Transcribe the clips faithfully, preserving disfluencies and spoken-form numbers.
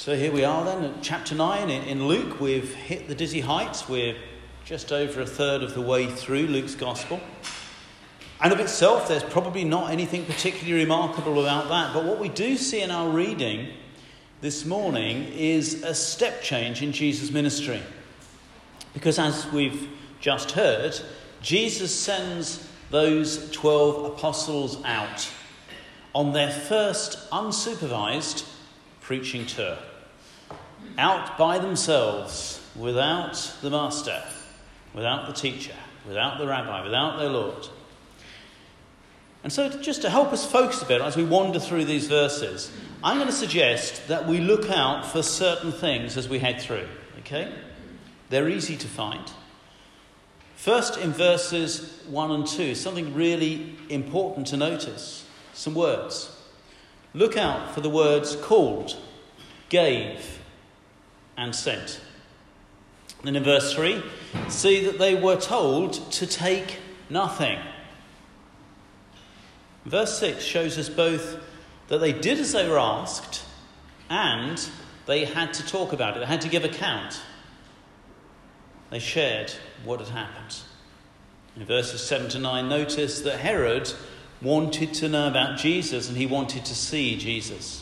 So here we are then at chapter nine in Luke. We've hit the dizzy heights. We're just over a third of the way through Luke's gospel. And of itself, there's probably not anything particularly remarkable about that. But what we do see in our reading this morning is a step change in Jesus' ministry. Because as we've just heard, Jesus sends those twelve apostles out on their first unsupervised preaching tour. Out by themselves, without the master, without the teacher, without the rabbi, without their Lord. And so just to help us focus a bit as we wander through these verses, I'm going to suggest that we look out for certain things as we head through, okay? They're easy to find. First, in verses one and two, something really important to notice. Some words. Look out for the words called, gave, and sent. And in verse three, see that they were told to take nothing. Verse six shows us both that they did as they were asked and they had to talk about it. They had to give account. They shared what had happened. In verses seven to nine, notice that Herod wanted to know about Jesus and he wanted to see Jesus.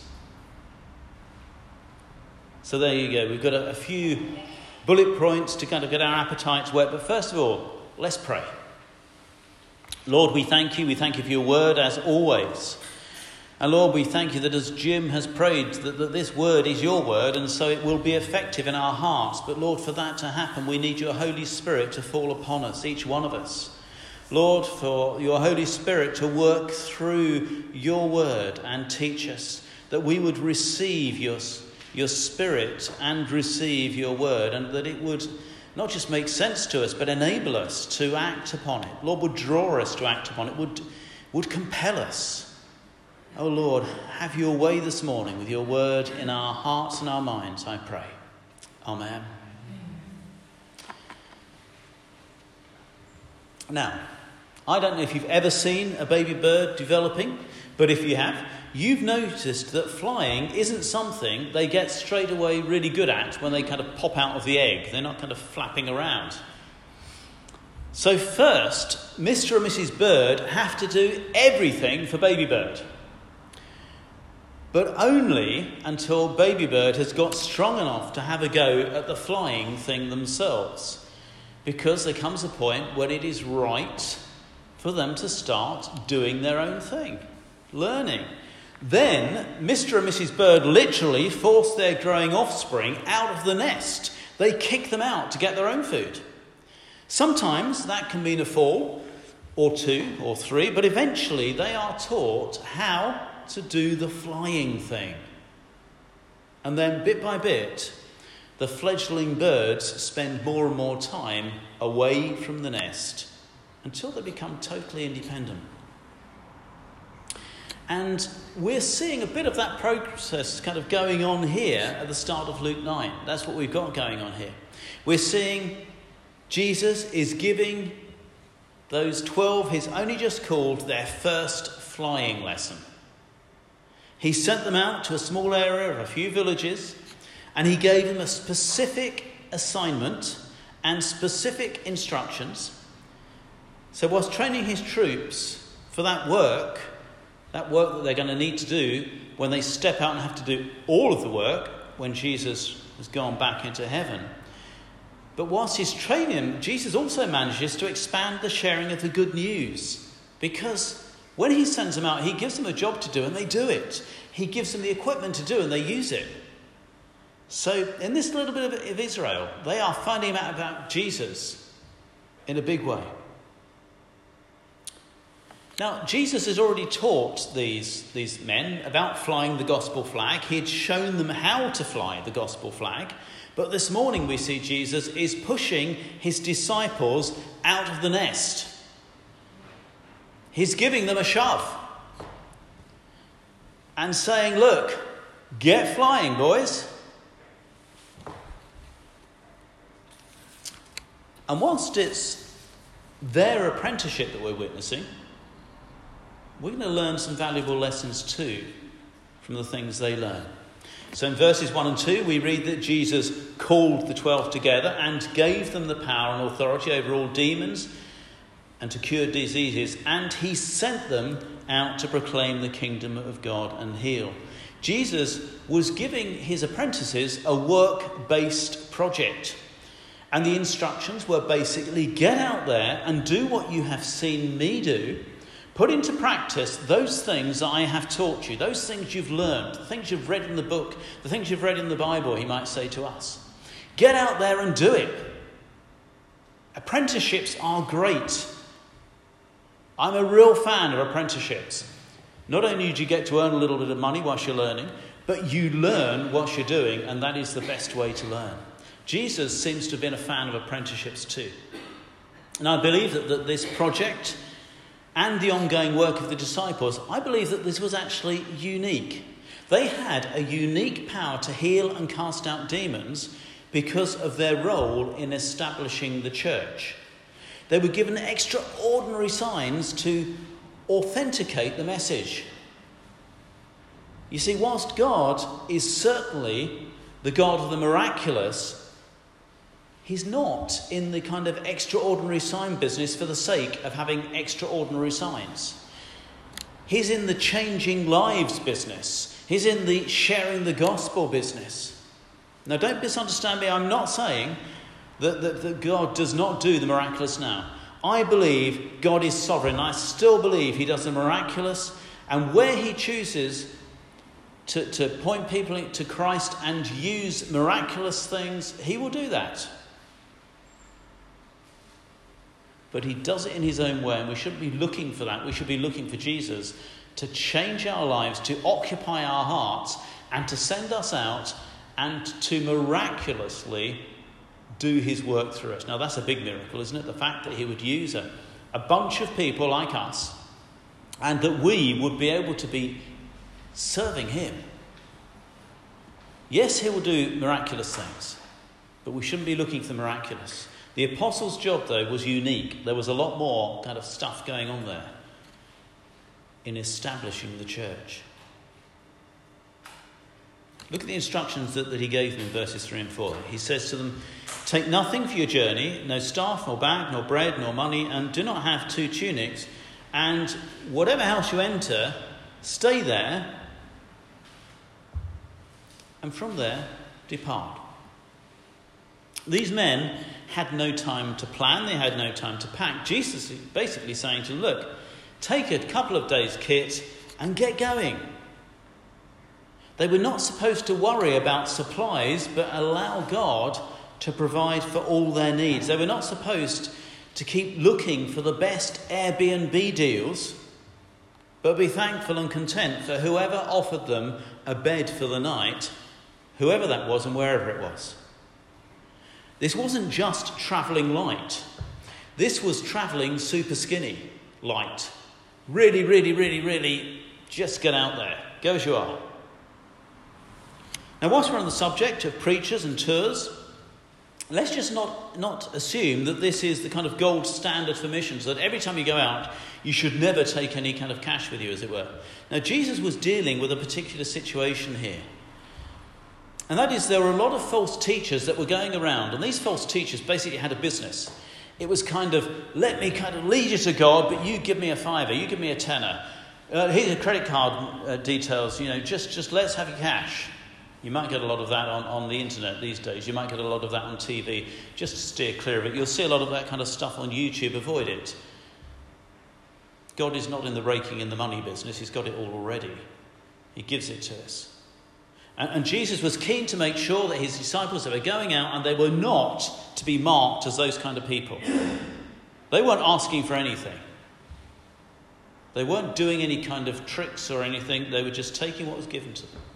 So there you go. We've got a, a few bullet points to kind of get our appetites wet. But first of all, let's pray. Lord, we thank you. We thank you for your word as always. And Lord, we thank you that as Jim has prayed, that, that this word is your word and so it will be effective in our hearts. But Lord, for that to happen, we need your Holy Spirit to fall upon us, each one of us. Lord, for your Holy Spirit to work through your word and teach us, that we would receive your, your Spirit and receive your word, and that it would not just make sense to us, but enable us to act upon it. Lord, would draw us to act upon it, would, would compel us. Oh Lord, have your way this morning with your word in our hearts and our minds, I pray. Amen. Now, I don't know if you've ever seen a baby bird developing, but if you have, you've noticed that flying isn't something they get straight away really good at when they kind of pop out of the egg. They're not kind of flapping around. So first, Mister and Missus Bird have to do everything for baby bird. But only until baby bird has got strong enough to have a go at the flying thing themselves. Because there comes a point when it is right for them to start doing their own thing, learning. Then Mister and Missus Bird literally force their growing offspring out of the nest. They kick them out to get their own food. Sometimes that can mean a fall, or two, or three, but eventually they are taught how to do the flying thing. And then bit by bit, the fledgling birds spend more and more time away from the nest until they become totally independent. And we're seeing a bit of that process kind of going on here at the start of Luke nine. That's what we've got going on here. We're seeing Jesus is giving those twelve he's only just called their first flying lesson. He sent them out to a small area of a few villages, and he gave them a specific assignment and specific instructions. So whilst training his troops for that work, that work that they're going to need to do when they step out and have to do all of the work when Jesus has gone back into heaven. But whilst he's training them, Jesus also manages to expand the sharing of the good news. Because when he sends them out, he gives them a job to do and they do it. He gives them the equipment to do and they use it. So in this little bit of, of Israel, they are finding out about Jesus in a big way. Now, Jesus has already taught these, these men about flying the gospel flag. He had shown them how to fly the gospel flag. But this morning we see Jesus is pushing his disciples out of the nest. He's giving them a shove. And saying, look, get flying, boys. And whilst it's their apprenticeship that we're witnessing, we're going to learn some valuable lessons too from the things they learn. So in verses one and two, we read that Jesus called the twelve together and gave them the power and authority over all demons and to cure diseases, and he sent them out to proclaim the kingdom of God and heal. Jesus was giving his apprentices a work-based project. And the instructions were basically, get out there and do what you have seen me do. Put into practice those things I have taught you, those things you've learned, the things you've read in the book, the things you've read in the Bible, he might say to us. Get out there and do it. Apprenticeships are great. I'm a real fan of apprenticeships. Not only do you get to earn a little bit of money whilst you're learning, but you learn what you're doing, and that is the best way to learn. Jesus seems to have been a fan of apprenticeships too. And I believe that, that this project and the ongoing work of the disciples, I believe that this was actually unique. They had a unique power to heal and cast out demons because of their role in establishing the church. They were given extraordinary signs to authenticate the message. You see, whilst God is certainly the God of the miraculous, he's not in the kind of extraordinary sign business for the sake of having extraordinary signs. He's in the changing lives business. He's in the sharing the gospel business. Now, don't misunderstand me. I'm not saying that, that, that God does not do the miraculous now. I believe God is sovereign. I still believe he does the miraculous. And where he chooses to, to point people to Christ and use miraculous things, he will do that. But he does it in his own way, and we shouldn't be looking for that. We should be looking for Jesus to change our lives, to occupy our hearts, and to send us out and to miraculously do his work through us. Now, that's a big miracle, isn't it? The fact that he would use a, a bunch of people like us, and that we would be able to be serving him. Yes, he will do miraculous things, but we shouldn't be looking for the miraculous. The apostles' job, though, was unique. There was a lot more kind of stuff going on there in establishing the church. Look at the instructions that, that he gave them in verses three and four. He says to them, take nothing for your journey, no staff, nor bag, nor bread, nor money, and do not have two tunics. And whatever house you enter, stay there, and from there depart. These men had no time to plan. They had no time to pack. Jesus is basically saying to them, look, take a couple of days' kit and get going. They were not supposed to worry about supplies, but allow God to provide for all their needs. They were not supposed to keep looking for the best Airbnb deals, but be thankful and content for whoever offered them a bed for the night, whoever that was and wherever it was. This wasn't just travelling light. This was travelling super skinny light. Really, really, really, really just get out there. Go as you are. Now, whilst we're on the subject of preachers and tours, let's just not, not assume that this is the kind of gold standard for missions, that every time you go out, you should never take any kind of cash with you, as it were. Now, Jesus was dealing with a particular situation here. And that is, there were a lot of false teachers that were going around, and these false teachers basically had a business. It was kind of, let me kind of lead you to God, but you give me a fiver, you give me a tenner. Uh, here's your credit card uh, details, you know, just, just let's have your cash. You might get a lot of that on, on the internet these days. You might get a lot of that on T V. Just to steer clear of it. You'll see a lot of that kind of stuff on YouTube. Avoid it. God is not in the raking in the money business. He's got it all already. He gives it to us. And, and Jesus was keen to make sure that his disciples that were going out, and they were not to be marked as those kind of people. They weren't asking for anything. They weren't doing any kind of tricks or anything. They were just taking what was given to them.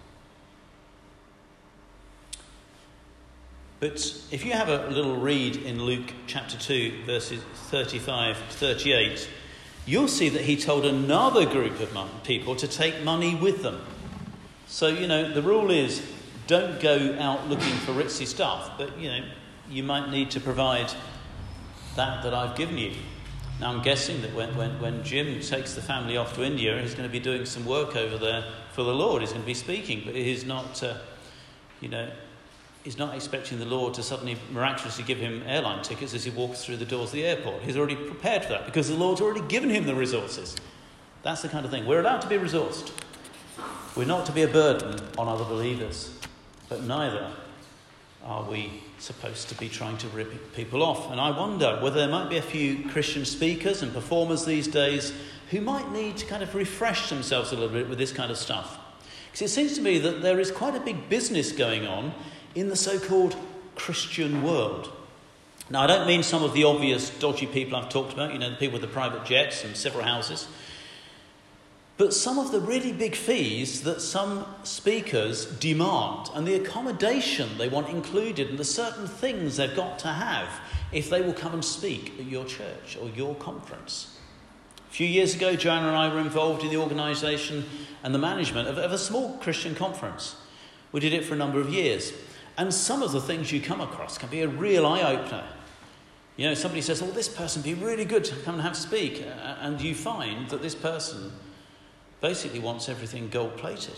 But if you have a little read in Luke chapter two, verses thirty-five to thirty-eight, you'll see that he told another group of people to take money with them. So, you know, the rule is don't go out looking for ritzy stuff, but, you know, you might need to provide that that I've given you. Now I'm guessing that when, when, when Jim takes the family off to India, he's going to be doing some work over there for the Lord. He's going to be speaking, but he's not, uh, you know, he's not expecting the Lord to suddenly miraculously give him airline tickets as he walks through the doors of the airport. He's already prepared for that because the Lord's already given him the resources. That's the kind of thing. We're allowed to be resourced. We're not to be a burden on other believers, but neither are we supposed to be trying to rip people off. And I wonder whether there might be a few Christian speakers and performers these days who might need to kind of refresh themselves a little bit with this kind of stuff. Because it seems to me that there is quite a big business going on in the so-called Christian world. Now, I don't mean some of the obvious dodgy people I've talked about, you know, the people with the private jets and several houses, but some of the really big fees that some speakers demand and the accommodation they want included and the certain things they've got to have if they will come and speak at your church or your conference. A few years ago, Joanna and I were involved in the organisation and the management of, of a small Christian conference. We did it for a number of years. And some of the things you come across can be a real eye-opener. You know, somebody says, oh, this person would be really good to come and have speak. And you find that this person basically wants everything gold-plated.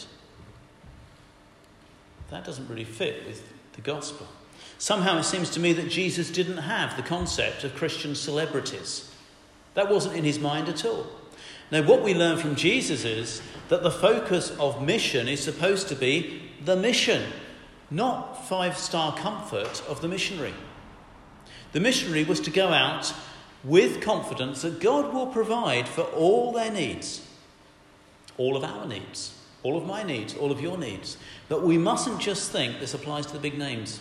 That doesn't really fit with the gospel. Somehow it seems to me that Jesus didn't have the concept of Christian celebrities. That wasn't in his mind at all. Now, what we learn from Jesus is that the focus of mission is supposed to be the mission, not five-star comfort of the missionary. The missionary was to go out with confidence that God will provide for all their needs. All of our needs, all of my needs, all of your needs. But we mustn't just think this applies to the big names.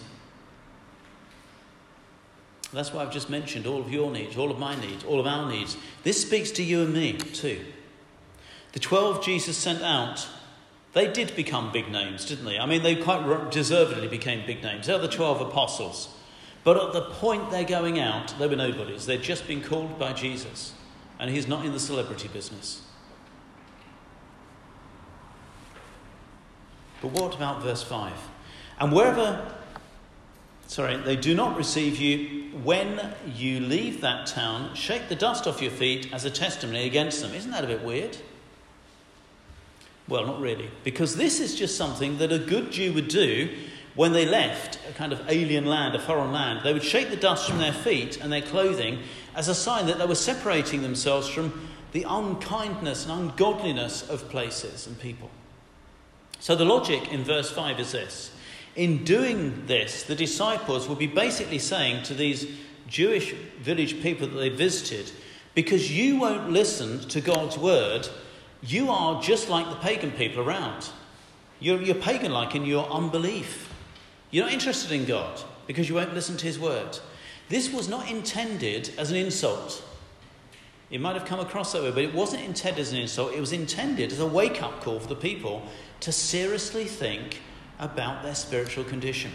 That's why I've just mentioned all of your needs, all of my needs, all of our needs. This speaks to you and me too. The twelve Jesus sent out, they did become big names, didn't they? I mean, they quite deservedly became big names. They're the twelve apostles. But at the point they're going out, they were nobodies. They'd just been called by Jesus. And he's not in the celebrity business. But what about verse five? And wherever, sorry, they do not receive you, when you leave that town, shake the dust off your feet as a testimony against them. Isn't that a bit weird? Well, not really. Because this is just something that a good Jew would do when they left a kind of alien land, a foreign land. They would shake the dust from their feet and their clothing as a sign that they were separating themselves from the unkindness and ungodliness of places and people. So the logic in verse five is this. In doing this, the disciples will be basically saying to these Jewish village people that they visited, because you won't listen to God's word, you are just like the pagan people around. You're, you're pagan-like in your unbelief. You're not interested in God because you won't listen to his word. This was not intended as an insult. It might have come across that way, but it wasn't intended as an insult. It was intended as a wake-up call for the people to seriously think about their spiritual condition.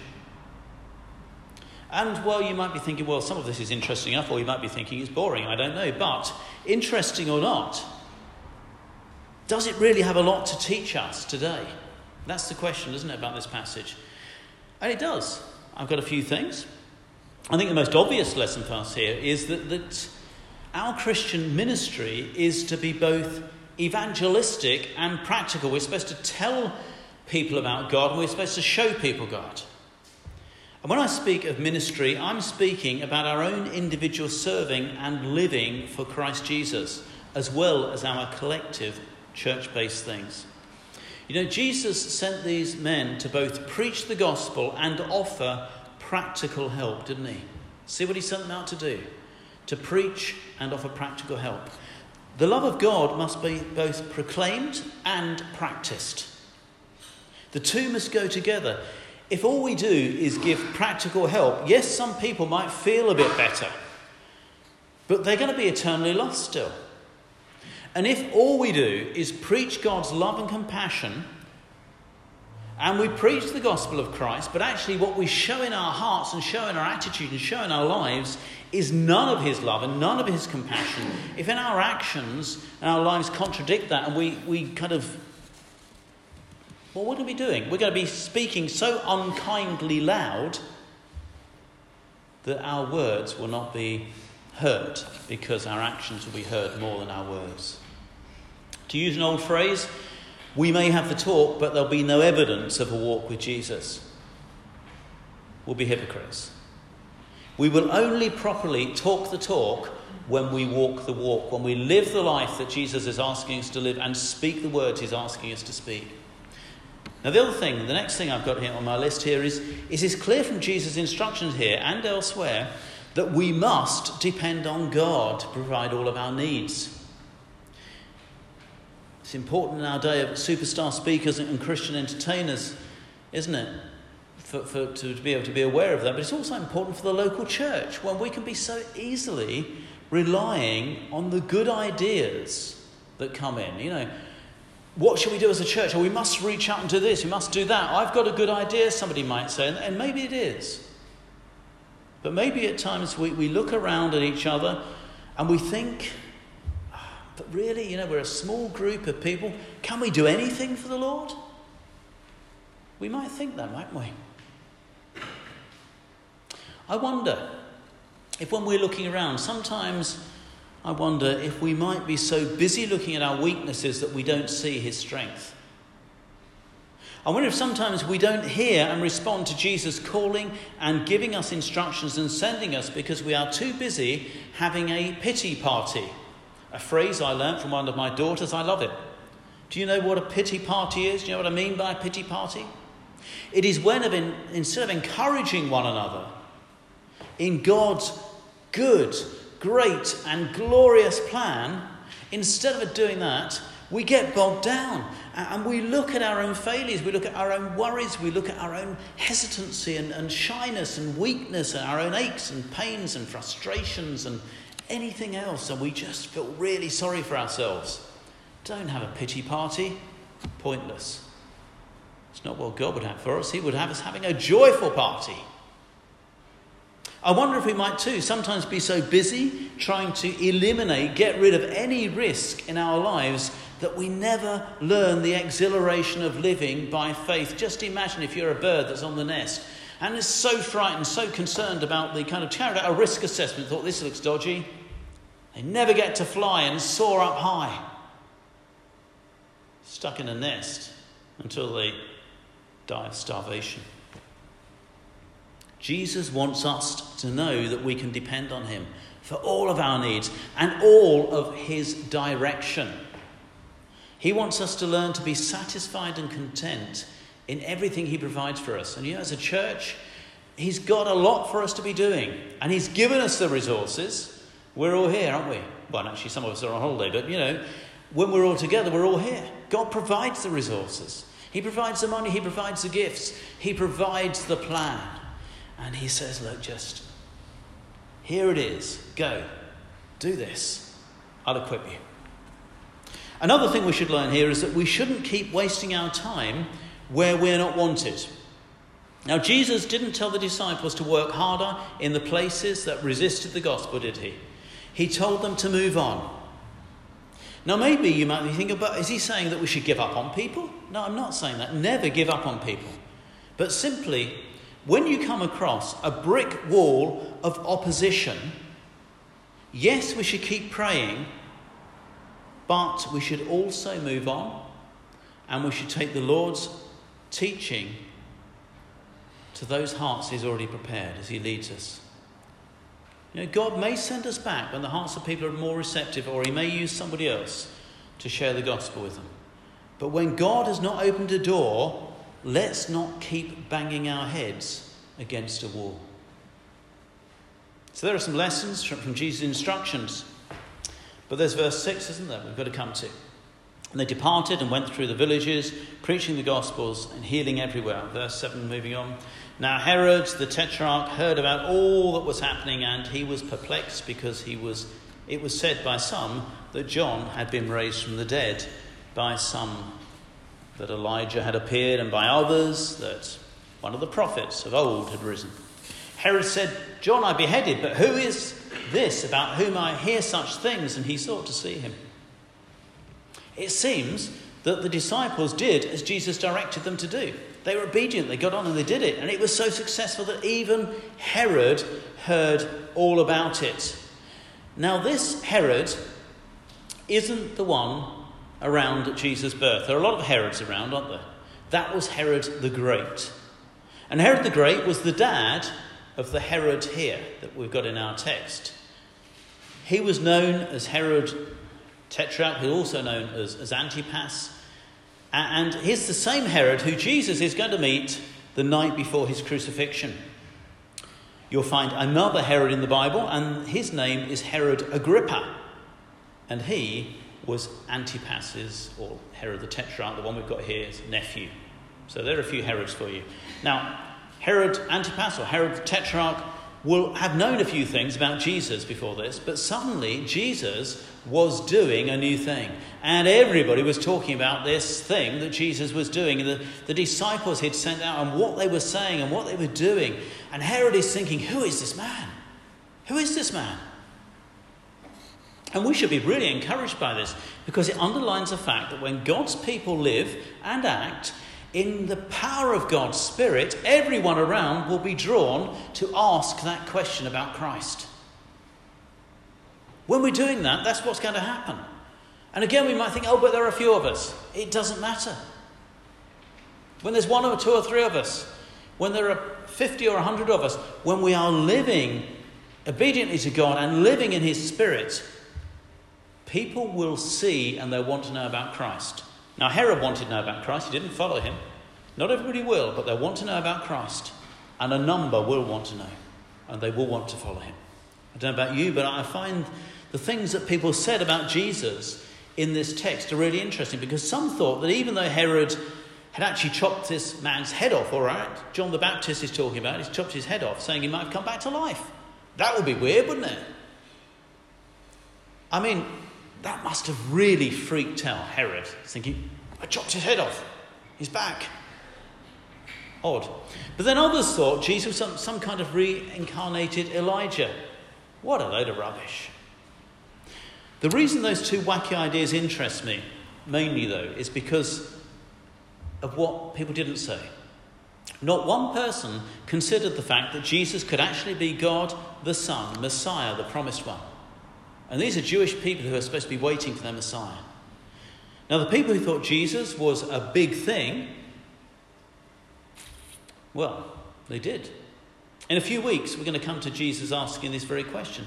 And, well, you might be thinking, well, some of this is interesting enough, or you might be thinking it's boring, I don't know. But, interesting or not, does it really have a lot to teach us today? That's the question, isn't it, about this passage? And it does. I've got a few things. I think the most obvious lesson for us here is that, that our Christian ministry is to be both evangelistic and practical. We're supposed to tell people about God, and we're supposed to show people God. And when I speak of ministry, I'm speaking about our own individual serving and living for Christ Jesus, as well as our collective church-based things. You know, Jesus sent these men to both preach the gospel and offer practical help, didn't he? See what he sent them out to do? To preach and offer practical help. The love of God must be both proclaimed and practiced. The two must go together. If all we do is give practical help, yes, some people might feel a bit better, but they're going to be eternally lost still. And if all we do is preach God's love and compassion, and we preach the gospel of Christ, but actually what we show in our hearts and show in our attitude and show in our lives is none of his love and none of his compassion, if in our actions and our lives contradict that, and we, we kind of, well, what are we doing? We're going to be speaking so unkindly loud that our words will not be heard, because our actions will be heard more than our words. To use an old phrase, we may have the talk, but there'll be no evidence of a walk with Jesus. We'll be hypocrites. We will only properly talk the talk when we walk the walk, when we live the life that Jesus is asking us to live and speak the words he's asking us to speak. Now the other thing, the next thing I've got here on my list here is, is it's clear from Jesus' instructions here and elsewhere that we must depend on God to provide all of our needs. It's important in our day of superstar speakers and Christian entertainers, isn't it? For, for, to, to be able to be aware of that. But it's also important for the local church, when we can be so easily relying on the good ideas that come in. You know, what should we do as a church? Oh, we must reach out and do this, we must do that. I've got a good idea, somebody might say, and, and maybe it is. But maybe at times we, we look around at each other and we think, but really, you know, we're a small group of people. Can we do anything for the Lord? We might think that, mightn't we? I wonder if when we're looking around, sometimes I wonder if we might be so busy looking at our weaknesses that we don't see his strength. I wonder if sometimes we don't hear and respond to Jesus calling and giving us instructions and sending us because we are too busy having a pity party. A phrase I learnt from one of my daughters. I love it. Do you know what a pity party is? Do you know what I mean by a pity party? It is when, of in, instead of encouraging one another in God's good, great and glorious plan, instead of doing that, we get bogged down and we look at our own failures, we look at our own worries, we look at our own hesitancy and, and shyness and weakness and our own aches and pains and frustrations and anything else, and we just feel really sorry for ourselves. Don't have a pity party. Pointless. It's not what God would have for us. He would have us having a joyful party. I wonder if we might too sometimes be so busy trying to eliminate, get rid of any risk in our lives that we never learn the exhilaration of living by faith. Just imagine if you're a bird that's on the nest and is so frightened, so concerned about the kind of carried out a risk assessment, thought this looks dodgy. They never get to fly and soar up high. Stuck in a nest until they die of starvation. Jesus wants us to know that we can depend on him for all of our needs and all of his direction. He wants us to learn to be satisfied and content in everything he provides for us. And you know, as a church, he's got a lot for us to be doing. And he's given us the resources. We're all here, aren't we? Well, actually, some of us are on holiday, but, you know, when we're all together, we're all here. God provides the resources. He provides the money. He provides the gifts. He provides the plan. And he says, look, just, here it is. Go. Do this. I'll equip you. Another thing we should learn here is that we shouldn't keep wasting our time where we're not wanted. Now, Jesus didn't tell the disciples to work harder in the places that resisted the gospel, did he? He told them to move on. Now, maybe you might be thinking, but is he saying that we should give up on people? No, I'm not saying that. Never give up on people. But simply, when you come across a brick wall of opposition, yes, we should keep praying, but we should also move on, and we should take the Lord's teaching to those hearts he's already prepared as he leads us. You know, God may send us back when the hearts of people are more receptive, or he may use somebody else to share the gospel with them. But when God has not opened a door, let's not keep banging our heads against a wall. So there are some lessons from, from Jesus' instructions. But there's verse six, isn't there, we've got to come to. And they departed and went through the villages, preaching the Gospels and healing everywhere. Verse seven, moving on. Now Herod, the Tetrarch, heard about all that was happening, and he was perplexed because he was. it was said by some that John had been raised from the dead, by some that Elijah had appeared, and by others that one of the prophets of old had risen. Herod said, John I beheaded, but who is this about whom I hear such things? And he sought to see him. It seems that the disciples did as Jesus directed them to do. They were obedient, they got on and they did it. And it was so successful that even Herod heard all about it. Now this Herod isn't the one around at Jesus' birth. There are a lot of Herods around, aren't there? That was Herod the Great. And Herod the Great was the dad of the Herod here that we've got in our text. He was known as Herod Tetrarch, who's also known as, as Antipas. And he's the same Herod who Jesus is going to meet the night before his crucifixion. You'll find another Herod in the Bible, and his name is Herod Agrippa. And he was Antipas's, or Herod the Tetrarch, the one we've got here, is nephew. So there are a few Herods for you. Now, Herod Antipas, or Herod the Tetrarch, will have known a few things about Jesus before this, but suddenly Jesus was doing a new thing. And everybody was talking about this thing that Jesus was doing, and the, the disciples he'd sent out, and what they were saying and what they were doing. And Herod is thinking, who is this man? Who is this man? And we should be really encouraged by this, because it underlines the fact that when God's people live and act in the power of God's Spirit, everyone around will be drawn to ask that question about Christ. When we're doing that, that's what's going to happen. And again, we might think, oh, but there are a few of us. It doesn't matter. When there's one or two or three of us, when there are fifty or a hundred of us, when we are living obediently to God and living in his Spirit, people will see and they'll want to know about Christ. Now, Herod wanted to know about Christ. He didn't follow him. Not everybody will, but they'll want to know about Christ. And a number will want to know. And they will want to follow him. I don't know about you, but I find the things that people said about Jesus in this text are really interesting. Because some thought that even though Herod had actually chopped this man's head off, all right, John the Baptist is talking about, he's chopped his head off, saying he might have come back to life. That would be weird, wouldn't it? I mean, that must have really freaked out Herod, thinking, I chopped his head off. He's back. Odd. But then others thought Jesus was some, some kind of reincarnated Elijah. What a load of rubbish. The reason those two wacky ideas interest me, mainly though, is because of what people didn't say. Not one person considered the fact that Jesus could actually be God the Son, Messiah, the promised one. And these are Jewish people who are supposed to be waiting for their Messiah. Now, the people who thought Jesus was a big thing, well, they did. In a few weeks, we're going to come to Jesus asking this very question.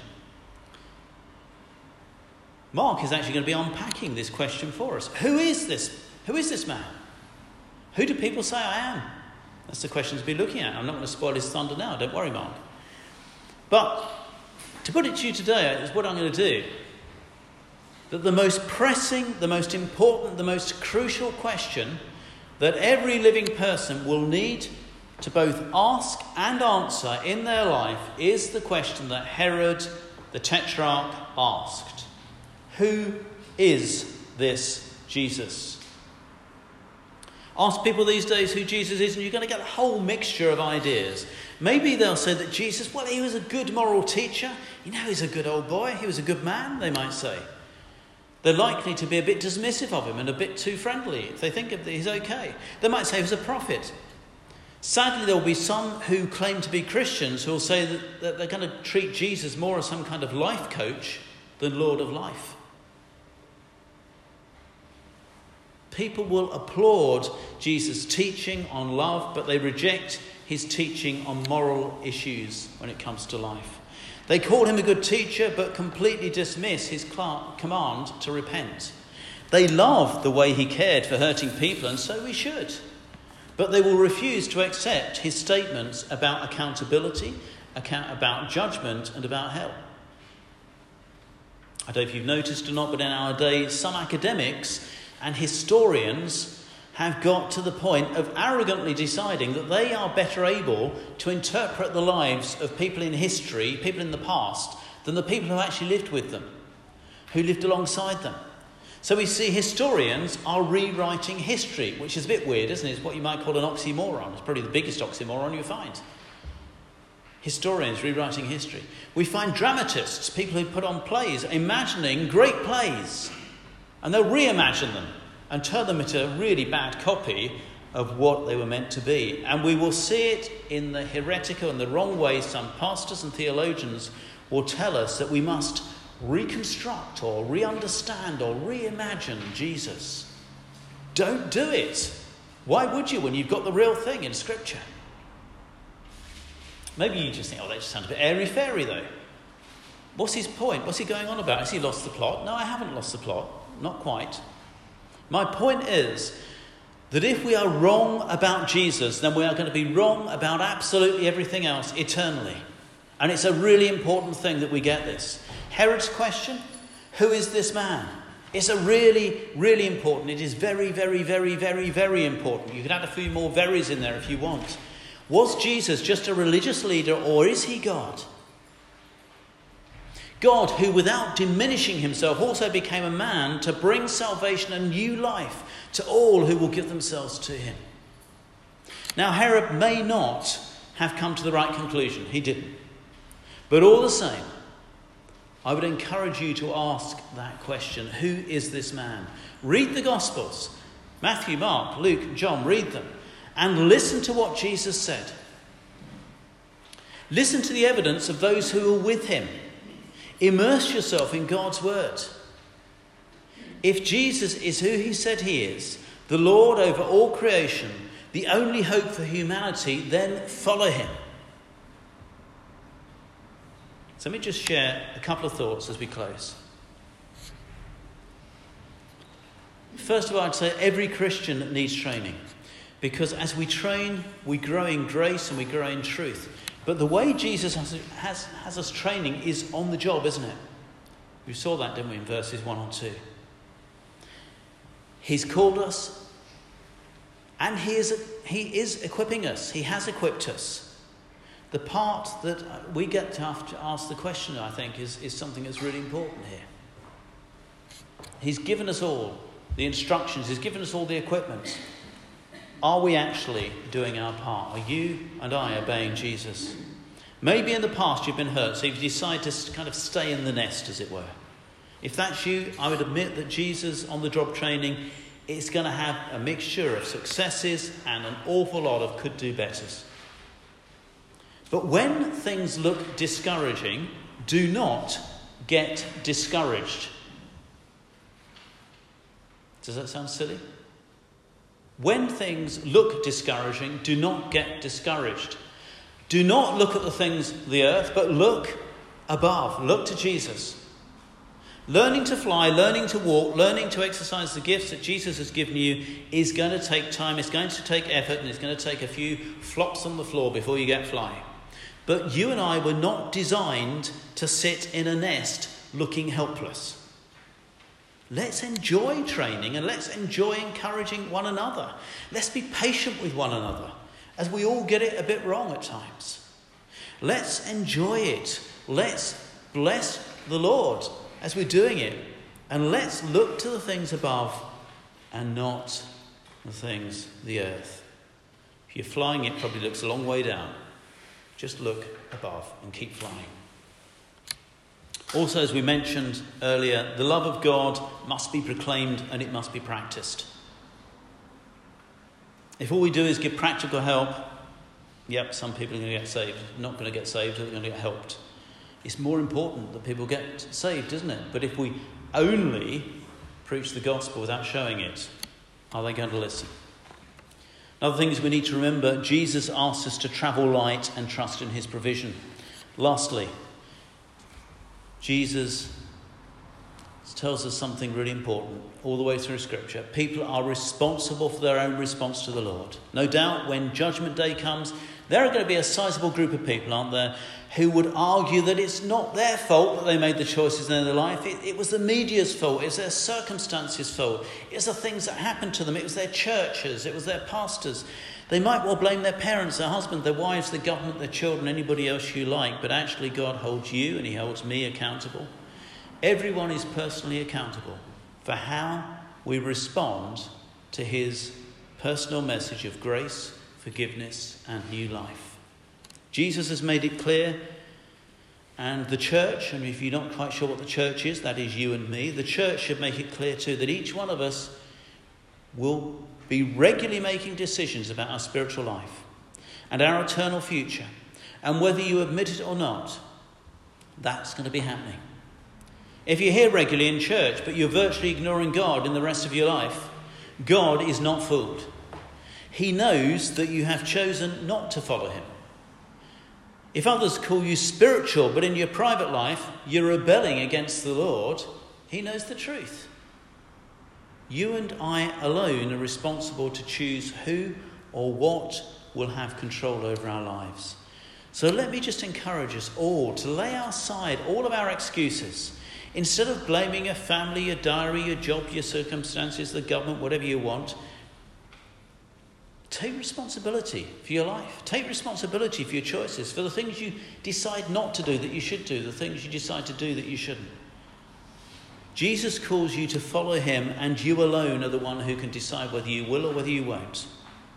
Mark is actually going to be unpacking this question for us. Who is this? Who is this man? Who do people say I am? That's the question to be looking at. I'm not going to spoil his thunder now. Don't worry, Mark. But to put it to you today is what I'm going to do. That the most pressing, the most important, the most crucial question that every living person will need to both ask and answer in their life is the question that Herod the Tetrarch asked. Who is this Jesus? Ask people these days who Jesus is, and you're going to get a whole mixture of ideas. Maybe they'll say that Jesus, well, he was a good moral teacher. You know, he's a good old boy. He was a good man, they might say. They're likely to be a bit dismissive of him and a bit too friendly if they think that he's okay. They might say he was a prophet. Sadly, there will be some who claim to be Christians who will say that, that they're going to treat Jesus more as some kind of life coach than Lord of life. People will applaud Jesus' teaching on love, but they reject his teaching on moral issues when it comes to life. They call him a good teacher, but completely dismiss his command to repent. They love the way he cared for hurting people, and so we should. But they will refuse to accept his statements about accountability, account- about judgment, and about hell. I don't know if you've noticed or not, but in our day, some academics and historians have got to the point of arrogantly deciding that they are better able to interpret the lives of people in history, people in the past, than the people who actually lived with them, who lived alongside them. So we see historians are rewriting history, which is a bit weird, isn't it? It's what you might call an oxymoron. It's probably the biggest oxymoron you find. Historians rewriting history. We find dramatists, people who put on plays, imagining great plays, and they'll reimagine them and turn them into a really bad copy of what they were meant to be. And we will see it in the heretical and the wrong way some pastors and theologians will tell us that we must reconstruct or re-understand or reimagine Jesus. Don't do it. Why would you when you've got the real thing in Scripture? Maybe you just think, oh, that just sounds a bit airy-fairy though. What's his point? What's he going on about? Has he lost the plot? No, I haven't lost the plot. Not quite. My point is that if we are wrong about Jesus, then we are going to be wrong about absolutely everything else eternally. And it's a really important thing that we get this. Herod's question, who is this man? It's a really, really important. It is very, very, very, very, very important. You could add a few more verys in there if you want. Was Jesus just a religious leader, or is he God? God, who without diminishing himself also became a man to bring salvation and new life to all who will give themselves to him. Now, Herod may not have come to the right conclusion. He didn't. But all the same, I would encourage you to ask that question. Who is this man? Read the Gospels. Matthew, Mark, Luke, John, read them. And listen to what Jesus said. Listen to the evidence of those who were with him. Immerse yourself in God's word. If Jesus is who he said he is, the Lord over all creation, the only hope for humanity, then follow him. So let me just share a couple of thoughts as we close. First of all, I'd say every Christian needs training. Because as we train, we grow in grace and we grow in truth. But the way Jesus has, has, has us training is on the job, isn't it? We saw that, didn't we, in verses one and two. He's called us and he is, he is equipping us. He has equipped us. The part that we get to have to ask the question, I think, is, is something that's really important here. He's given us all the instructions. He's given us all the equipment. Are we actually doing our part? Are you and I obeying Jesus? Maybe in the past you've been hurt, so you've decided to kind of stay in the nest, as it were. If that's you, I would admit that Jesus on the job training is going to have a mixture of successes and an awful lot of could do betters. But when things look discouraging, do not get discouraged. Does that sound silly? When things look discouraging, do not get discouraged. Do not look at the things of the earth, but look above. Look to Jesus. Learning to fly, learning to walk, learning to exercise the gifts that Jesus has given you is going to take time, it's going to take effort, and it's going to take a few flops on the floor before you get flying. But you and I were not designed to sit in a nest looking helpless. Let's enjoy training and let's enjoy encouraging one another. Let's be patient with one another as we all get it a bit wrong at times. Let's enjoy it. Let's bless the Lord as we're doing it. And let's look to the things above and not the things of the earth. If you're flying, it probably looks a long way down. Just look above and keep flying. Also, as we mentioned earlier, the love of God must be proclaimed and it must be practiced. If all we do is give practical help, yep, some people are going to get saved. Not going to get saved, they're going to get helped. It's more important that people get saved, isn't it? But if we only preach the gospel without showing it, are they going to listen? Another thing is we need to remember Jesus asks us to travel light and trust in his provision. Lastly, Jesus tells us something really important all the way through Scripture. People are responsible for their own response to the Lord. No doubt when Judgment Day comes, there are going to be a sizable group of people, aren't there, who would argue that it's not their fault that they made the choices in their life. It, it was the media's fault. It was their circumstances' fault. It was the things that happened to them. It was their churches. It was their pastors. They might well blame their parents, their husband, their wives, the government, their children, anybody else you like. But actually God holds you and he holds me accountable. Everyone is personally accountable for how we respond to his personal message of grace, forgiveness, and new life. Jesus has made it clear, and the church, and if you're not quite sure what the church is, that is you and me, the church should make it clear too that each one of us will be regularly making decisions about our spiritual life and our eternal future. And whether you admit it or not, that's going to be happening. If you're here regularly in church, but you're virtually ignoring God in the rest of your life, God is not fooled. He knows that you have chosen not to follow him. If others call you spiritual, but in your private life you're rebelling against the Lord, he knows the truth. You and I alone are responsible to choose who or what will have control over our lives. So let me just encourage us all to lay aside all of our excuses. Instead of blaming your family, your diary, your job, your circumstances, the government, whatever you want, take responsibility for your life. Take responsibility for your choices, for the things you decide not to do that you should do, the things you decide to do that you shouldn't. Jesus calls you to follow him, and you alone are the one who can decide whether you will or whether you won't.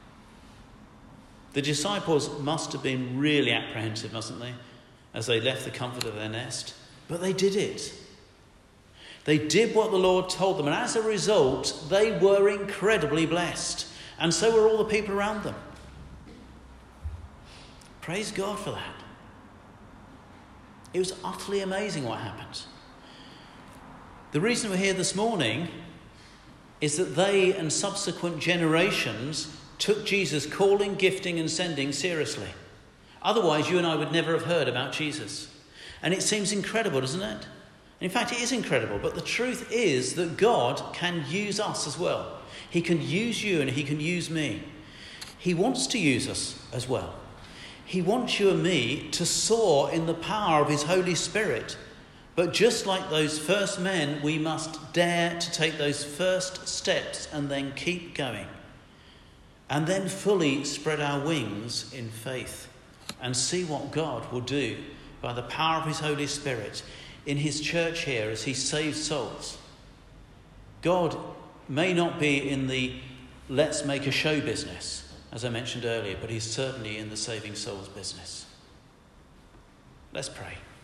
The disciples must have been really apprehensive, mustn't they, as they left the comfort of their nest? But they did it. They did what the Lord told them, and as a result, they were incredibly blessed. And so were all the people around them. Praise God for that. It was utterly amazing what happened. The reason we're here this morning is that they and subsequent generations took Jesus' calling, gifting and sending seriously. Otherwise, you and I would never have heard about Jesus. And it seems incredible, doesn't it? In fact, it is incredible. But the truth is that God can use us as well. He can use you and he can use me. He wants to use us as well. He wants you and me to soar in the power of his Holy Spirit. But just like those first men, we must dare to take those first steps and then keep going. And then fully spread our wings in faith and see what God will do by the power of his Holy Spirit in his church here as he saves souls. God may not be in the let's make a show business, as I mentioned earlier, but he's certainly in the saving souls business. Let's pray.